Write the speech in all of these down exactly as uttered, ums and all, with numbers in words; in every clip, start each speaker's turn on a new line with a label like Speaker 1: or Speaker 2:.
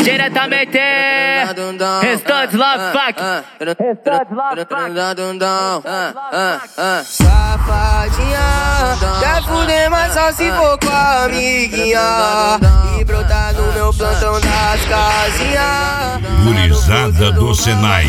Speaker 1: Diretamente Restantes Love Fuck. Restantes Love Fuck.
Speaker 2: Safadinha, quer fuder, mas só se for com a amiguinha e brotar no meu plantão das casinhas.
Speaker 3: Gurizada do Senai.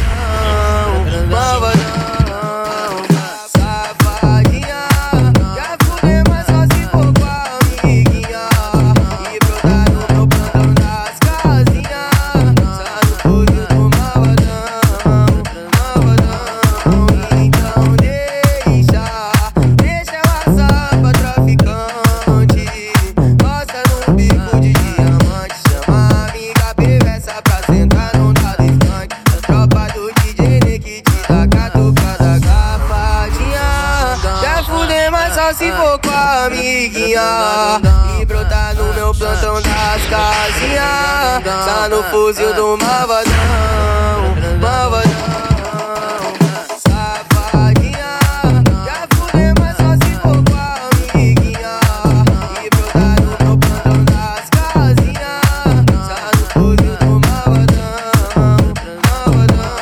Speaker 3: Só se for com a amiguinha e brotar no meu plantão das casinhas. Tá no fuzil do malvadão, malvadão. Safadinha, quer fuder, mas só se for com a amiguinha e brotar no meu plantão das casinhas. Tá no fuzil do malvadão, malvadão.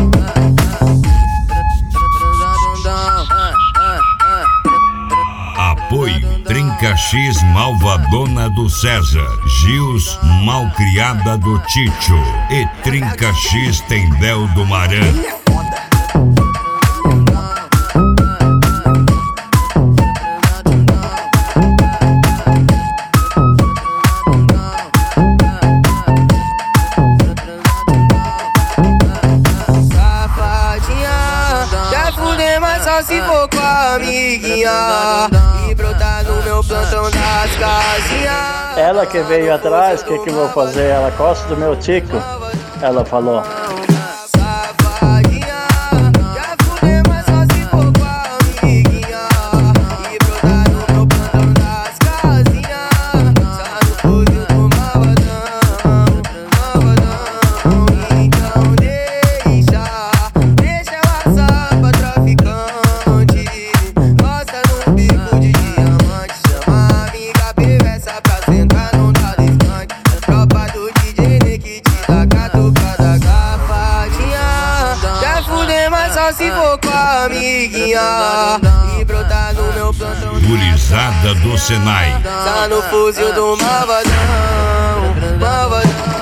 Speaker 3: Apoio Trinca X Malvadona do César, Gils Malcriada do Tito e Trinca X Tendel do Maran.
Speaker 2: Mas só se for com a amiguinha e brotar no meu plantão das casinhas.
Speaker 4: Ela que veio atrás, o que que eu vou fazer? Ela gosta do meu tico, ela falou.
Speaker 2: Safadinha, quer fuder, mas só se for com a amiguinha e brotar no meu plantão das casinhas. Tá no fuzil do malvadão, malvadão. Então deixa, deixa ela só pra traficar. Só se for com a amiguinha e brotar no meu plantão.
Speaker 3: Gurizada do Senai.
Speaker 2: Tá no fuzil do malvadão, malvadão.